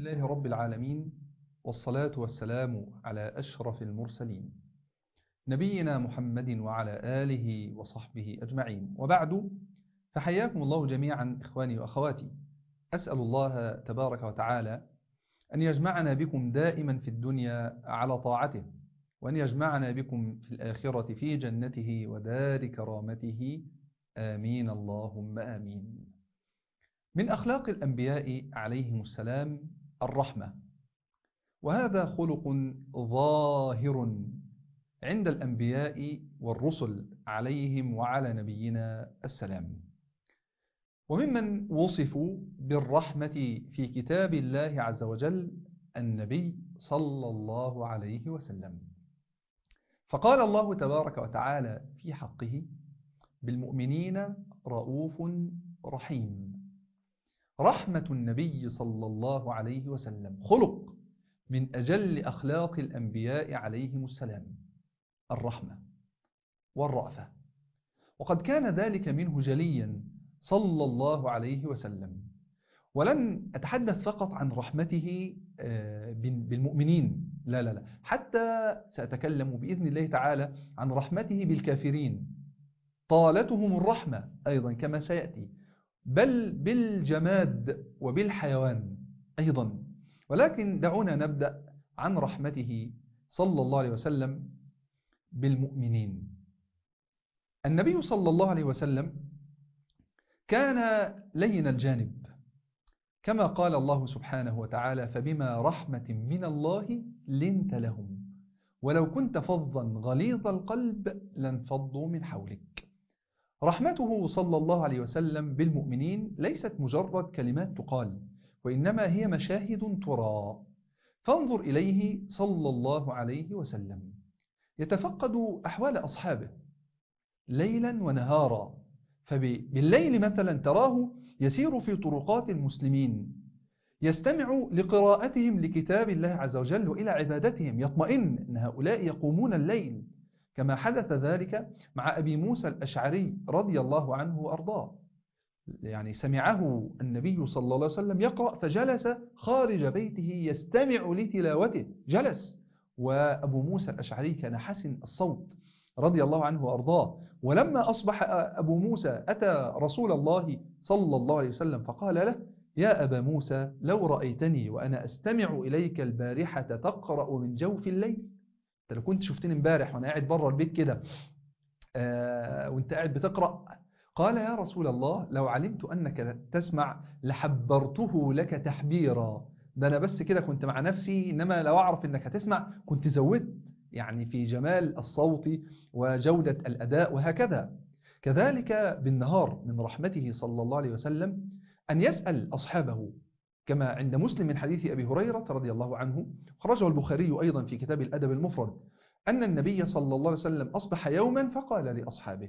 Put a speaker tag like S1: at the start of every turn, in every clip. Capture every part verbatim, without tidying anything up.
S1: لله رب العالمين، والصلاة والسلام على أشرف المرسلين نبينا محمد وعلى آله وصحبه أجمعين، وبعد، فحياكم الله جميعا إخواني وأخواتي. أسأل الله تبارك وتعالى أن يجمعنا بكم دائما في الدنيا على طاعته، وأن يجمعنا بكم في الآخرة في جنته ودار كرامته، آمين اللهم آمين. من أخلاق الأنبياء عليهم السلام الرحمة، وهذا خلق ظاهر عند الأنبياء والرسل عليهم وعلى نبينا السلام. وممن وصفوا بالرحمة في كتاب الله عز وجل النبي صلى الله عليه وسلم، فقال الله تبارك وتعالى في حقه: بالمؤمنين رؤوف رحيم. رحمة النبي صلى الله عليه وسلم خلق من أجل أخلاق الأنبياء عليهم السلام، الرحمة والرأفة، وقد كان ذلك منه جليا صلى الله عليه وسلم. ولن أتحدث فقط عن رحمته بالمؤمنين، لا لا لا حتى سأتكلم بإذن الله تعالى عن رحمته بالكافرين، طالتهم الرحمة أيضا كما سيأتي، بل بالجماد وبالحيوان أيضا. ولكن دعونا نبدأ عن رحمته صلى الله عليه وسلم بالمؤمنين. النبي صلى الله عليه وسلم كان لين الجانب، كما قال الله سبحانه وتعالى: فبما رحمة من الله لنت لهم ولو كنت فظا غليظ القلب لانفضوا من حولك. رحمته صلى الله عليه وسلم بالمؤمنين ليست مجرد كلمات تقال، وإنما هي مشاهد ترى. فانظر إليه صلى الله عليه وسلم يتفقد أحوال أصحابه ليلا ونهارا، فبالليل مثلا تراه يسير في طرقات المسلمين، يستمع لقراءتهم لكتاب الله عز وجل وإلى عبادتهم، يطمئن أن هؤلاء يقومون الليل، كما حدث ذلك مع أبي موسى الأشعري رضي الله عنه وأرضاه. يعني سمعه النبي صلى الله عليه وسلم يقرأ فجلس خارج بيته يستمع لتلاوته، جلس. وأبو موسى الأشعري كان حسن الصوت رضي الله عنه وأرضاه. ولما أصبح أبو موسى أتى رسول الله صلى الله عليه وسلم فقال له: يا أبا موسى، لو رأيتني وأنا أستمع إليك البارحة تقرأ من جوف الليل، انت لو كنت شفتني امبارح وانا قاعد بره البيت كده آه وانت قاعد بتقرأ، قال: يا رسول الله، لو علمت أنك تسمع لحبرته لك تحبيرا. ده أنا بس كده كنت مع نفسي، إنما لو أعرف أنك هتسمع كنت زودت يعني في جمال الصوت وجودة الأداء. وهكذا كذلك بالنهار من رحمته صلى الله عليه وسلم أن يسأل أصحابه، كما عند مسلم من حديث أبي هريرة رضي الله عنه، خرجه البخاري أيضا في كتاب الأدب المفرد، أن النبي صلى الله عليه وسلم أصبح يوما فقال لأصحابه: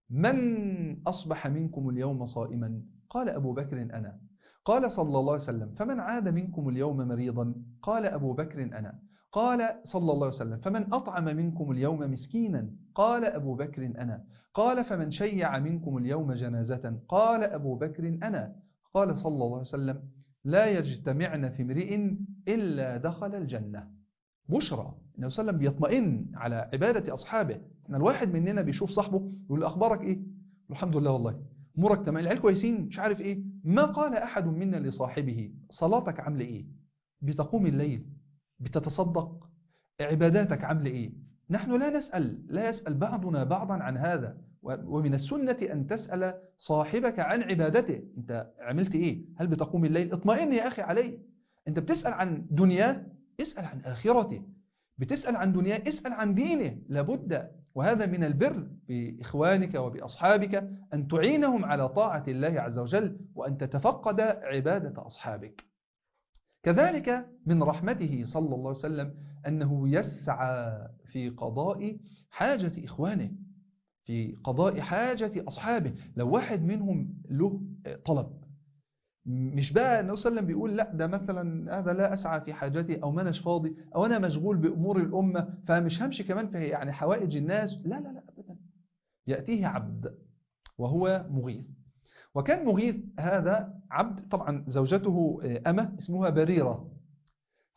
S1: من أصبح منكم اليوم صائما؟ قال أبو بكر: أنا. قال صلى الله عليه وسلم: فمن عاد منكم اليوم مريضا؟ قال أبو بكر: أنا. قال صلى الله عليه وسلم: فمن أطعم منكم اليوم مسكينا؟ قال أبو بكر: أنا. قال: فمن شيع منكم اليوم جنازة؟ قال أبو بكر: أنا. قال صلى الله عليه وسلم: لا يجتمعن في امرئ إلا دخل الجنة. بشرى. النبي صلى الله عليه وسلم بيطمئن على عبادة أصحابه. احنا الواحد مننا بيشوف صاحبه يقول له: أخبارك إيه؟ الحمد لله والله. أمورك تمام؟ العيال كويسين؟ مش عارف إيه. ما قال أحد منا لصاحبه: صلاتك عامله إيه؟ بتقوم الليل؟ بتتصدق؟ عباداتك عامله إيه؟ نحن لا نسأل، لا يسأل بعضنا بعضا عن هذا. ومن السنة أن تسأل صاحبك عن عبادته، أنت عملت إيه؟ هل بتقوم الليل؟ اطمئن يا أخي عليه. أنت بتسأل عن دنياه، اسأل عن آخرته. بتسأل عن دنياه، اسأل عن دينه. لابد، وهذا من البر بإخوانك وبأصحابك، أن تعينهم على طاعة الله عز وجل، وأن تتفقد عبادة أصحابك. كذلك من رحمته صلى الله عليه وسلم أنه يسعى في قضاء حاجة إخوانه، في قضاء حاجة أصحابه. لو واحد منهم له طلب، مش بقى النبي صلى الله عليه وسلم بيقول: لا ده مثلا هذا لا أسعى في حاجتي، أو ما أناش فاضي، أو أنا مشغول بأمور الأمة فمش همشي كمان في يعني حوائج الناس. لا لا لا أبدا. يأتيه عبد وهو مغيث، وكان مغيث هذا عبد، طبعا زوجته أمة اسمها بريرة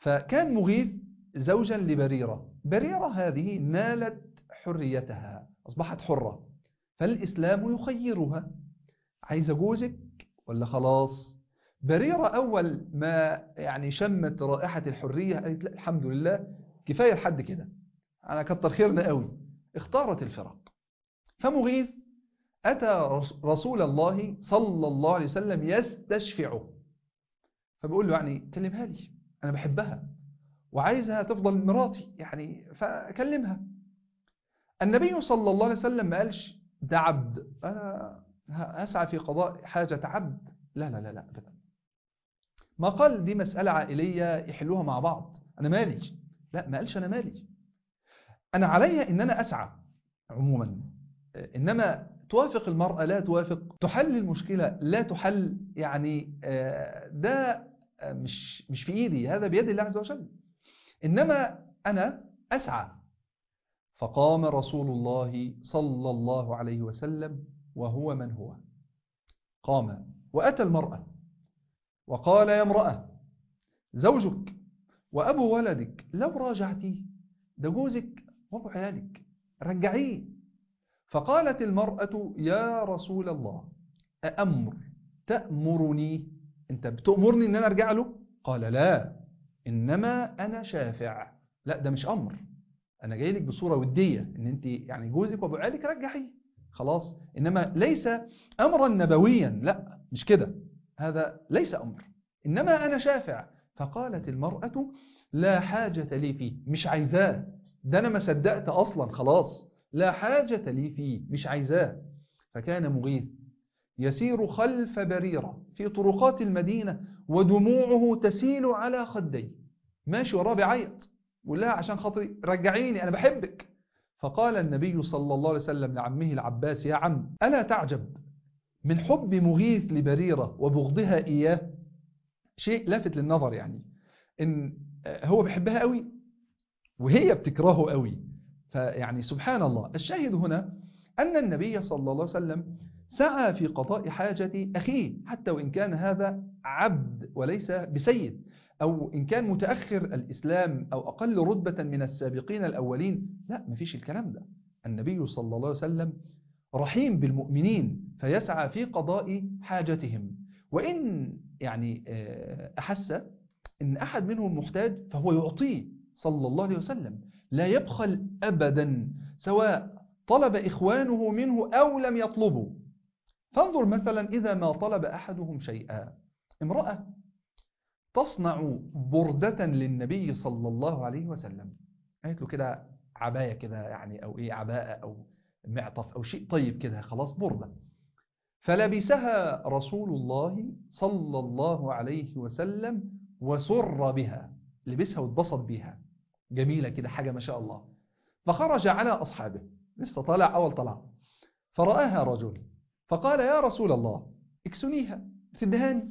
S1: فكان مغيث زوجا لبريرة. بريرة هذه نالت حريتها، أصبحت حرة، فالإسلام يخيرها: عايزة جوزك ولا خلاص؟ بريرة أول ما يعني شمت رائحة الحرية قالت لا الحمد لله كفاية لحد كده، أنا كتر خيرنا قوي، اختارت الفراق. فمغيث أتى رسول الله صلى الله عليه وسلم يستشفعه، فبيقول له يعني كلمها لي، أنا بحبها وعايزها تفضل مراتي يعني، فكلمها. النبي صلى الله عليه وسلم ما قالش ده عبد، أنا أسعى في قضاء حاجة عبد، لا لا لا لا أبدا. ما قال دي مسألة عائلية يحلوها مع بعض، أنا مالي، لا ما قالش أنا مالي، أنا علي إن أنا أسعى عموما، إنما توافق المرأة لا توافق، تحل المشكلة لا تحل، يعني ده مش مش في إيدي، هذا بيد الله عز وجل، إنما أنا أسعى. فقام رسول الله صلى الله عليه وسلم وهو من هو، قام وأتى المرأة وقال: يا امرأة، زوجك وأبو ولدك لو راجعتيه، ده جوزك وأبو عيالك، رجعيه. فقالت المرأة: يا رسول الله، أأمر تأمرني، أنت بتأمرني أن أنا أرجع له؟ قال: لا، إنما أنا شافع. لا ده مش أمر، أنا جاي لك بصورة ودية أن أنت يعني جوزك وأبو عيالك رجعيه خلاص، إنما ليس أمرا نبويا، لا مش كده، هذا ليس أمر، إنما أنا شافع. فقالت المرأة: لا حاجة لي فيه، مش عايزاه، ده أنا ما صدقت أصلا خلاص، لا حاجة لي فيه، مش عايزاه. فكان مغيث يسير خلف بريرة في طرقات المدينة ودموعه تسيل على خديه، ماشي وراه بيعيط، يقول لها عشان خاطري رجعيني أنا بحبك. فقال النبي صلى الله عليه وسلم لعمه العباس: يا عم، ألا تعجب من حب مغيث لبريرة وبغضها إياه؟ شيء لافت للنظر، يعني إن هو بيحبها قوي وهي بتكرهه قوي. فيعني سبحان الله. الشاهد هنا أن النبي صلى الله عليه وسلم سعى في قضاء حاجة أخيه، حتى وإن كان هذا عبد وليس بسيد، أو إن كان متأخر الإسلام أو أقل رتبة من السابقين الأولين، لا مفيش الكلام ده. النبي صلى الله عليه وسلم رحيم بالمؤمنين، فيسعى في قضاء حاجتهم، وإن يعني أحس إن أحد منهم محتاج فهو يعطيه صلى الله عليه وسلم، لا يبخل أبدا سواء طلب إخوانه منه أو لم يطلبوا. فانظر مثلا إذا ما طلب أحدهم شيئا، امرأة تصنع بردة للنبي صلى الله عليه وسلم، قالت له كده عباية كده يعني، أو إيه، عباءة أو معطف أو شيء طيب كده، خلاص بردة، فلبسها رسول الله صلى الله عليه وسلم وسر بها، لبسها واتبسط بها، جميلة كده حاجة ما شاء الله. فخرج على أصحابه، لسه طالع أول طلع، فرآها رجل فقال: يا رسول الله، اكسنيها سدهاني.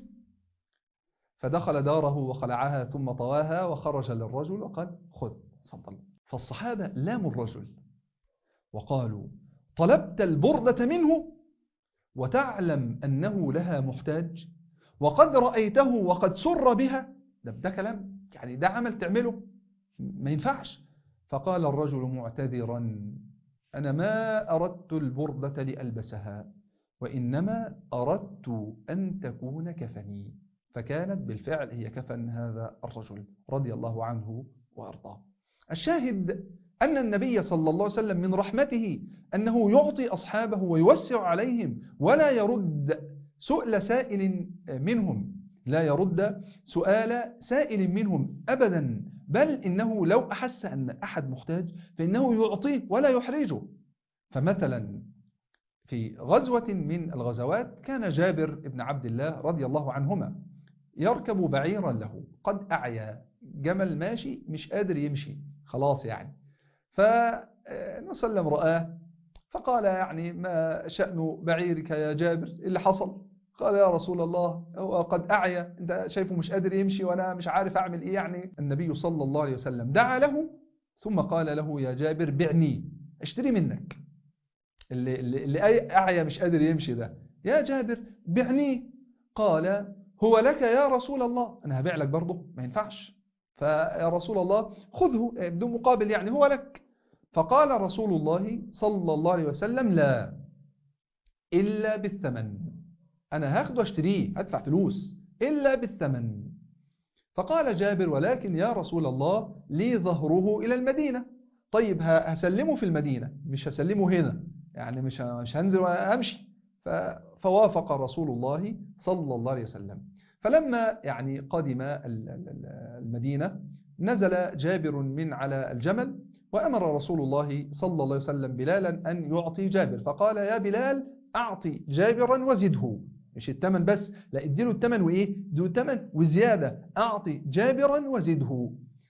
S1: فدخل داره وخلعها ثم طواها وخرج للرجل وقال: خذ تفضل. فالصحابة لاموا الرجل وقالوا: طلبت البردة منه وتعلم أنه لها محتاج، وقد رأيته وقد سر بها، ده, ده كلام يعني، ده عمل تعمله ما ينفعش. فقال الرجل معتذرا: أنا ما أردت البردة لألبسها، وإنما أردت أن تكون كفني. فكانت بالفعل هي كفن هذا الرجل رضي الله عنه وأرضاه. الشاهد أن النبي صلى الله عليه وسلم من رحمته أنه يعطي أصحابه ويوسع عليهم، ولا يرد سؤال سائل منهم، لا يرد سؤال سائل منهم أبدا، بل إنه لو أحس أن أحد محتاج فإنه يعطيه ولا يحرجه. فمثلا في غزوة من الغزوات كان جابر بن عبد الله رضي الله عنهما يركب بعيرا له قد أعيا، جمل ماشي مش قادر يمشي خلاص يعني، فنسلم رآه فقال: يعني ما شأن بعيرك يا جابر، اللي حصل؟ قال: يا رسول الله، هو قد أعيا، انت شايفه مش قادر يمشي وانا مش عارف اعمل ايه يعني. النبي صلى الله عليه وسلم دعا له ثم قال له: يا جابر بعني، اشتري منك، اللي, اللي, اللي أعيا مش قادر يمشي ده، يا جابر بعني. قال: هو لك يا رسول الله، انا هبيع لك برضه، ما ينفعش، فيا رسول الله خذه بدون مقابل، يعني هو لك. فقال رسول الله صلى الله عليه وسلم لا، إلا بالثمن، أنا هاخده اشتريه هدفع فلوس إلا بالثمن. فقال جابر ولكن يا رسول الله لي ظهره إلى المدينة. طيب هسلمه في المدينة مش هسلمه هنا، يعني مش مش هنزل وأمشي. فوافق رسول الله صلى الله عليه وسلم. فلما يعني قدم المدينة نزل جابر من على الجمل، وأمر رسول الله صلى الله عليه وسلم بلالا أن يعطي جابر، فقال يا بلال أعطي جابرا وزده، مش التمن بس، لا اديله التمن وإيه، اديله التمن وزيادة، أعطي جابرا وزده.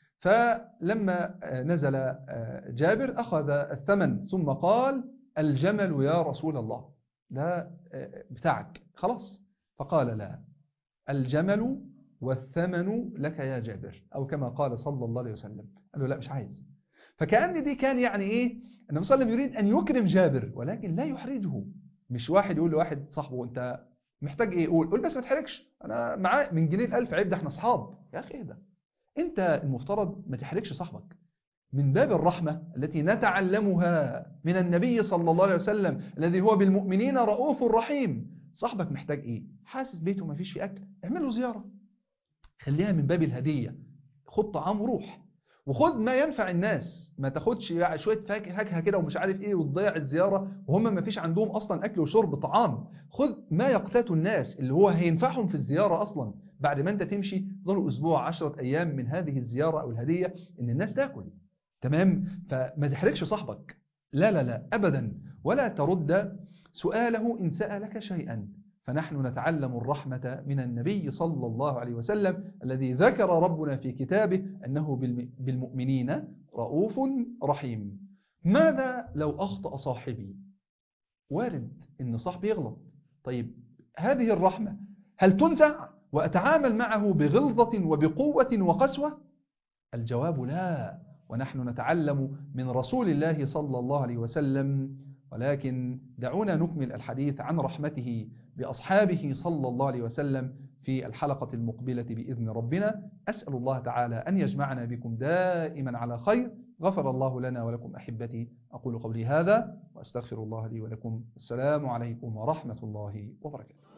S1: فلما نزل جابر أخذ الثمن ثم قال الجمل يا رسول الله، ده بتاعك خلاص. فقال لا، الجمل والثمن لك يا جابر، أو كما قال صلى الله عليه وسلم. قال له لا مش عايز. فكأن دي كان يعني إيه، النبي صلى الله عليه وسلم يريد أن يكرم جابر ولكن لا يحرجه. مش واحد يقول لواحد صاحبه أنت محتاج إيه، قول قول بس ما تحرجش، أنا معاه من جنيه الألف عيب، ده احنا أصحاب. يا أخي إيه ده، أنت المفترض ما تحرجش صاحبك. من باب الرحمة التي نتعلمها من النبي صلى الله عليه وسلم الذي هو بالمؤمنين رؤوف رحيم. صاحبك محتاج إيه، حاسس بيته ما فيش فيه أكل، اعمله زيارة، خليها من باب الهدية. خد طعام وروح، وخد ما ينفع الناس، ما تاخدش شوية فاكهة كده ومش عارف ايه وتضيع الزيارة وهم ما فيش عندهم اصلا اكل وشرب طعام. خد ما يقتات الناس اللي هو هينفعهم في الزيارة اصلا. بعد ما انت تمشي ظلوا اسبوع عشرة ايام من هذه الزيارة او الهدية ان الناس تاكل. تمام، فما تحرجش صاحبك، لا لا لا ابدا، ولا ترد سؤاله ان سألك شيئا. فنحن نتعلم الرحمة من النبي صلى الله عليه وسلم الذي ذكر ربنا في كتابه أنه بالمؤمنين رؤوف رحيم. ماذا لو أخطأ صاحبي؟ وارد أن صاحبي يغلط. طيب هذه الرحمة هل تنزع وأتعامل معه بغلظة وبقوة وقسوة؟ الجواب لا، ونحن نتعلم من رسول الله صلى الله عليه وسلم. ولكن دعونا نكمل الحديث عن رحمته بأصحابه صلى الله عليه وسلم في الحلقة المقبلة بإذن ربنا. أسأل الله تعالى أن يجمعنا بكم دائما على خير. غفر الله لنا ولكم أحبتي. أقول قولي هذا وأستغفر الله لي ولكم. السلام عليكم ورحمة الله وبركاته.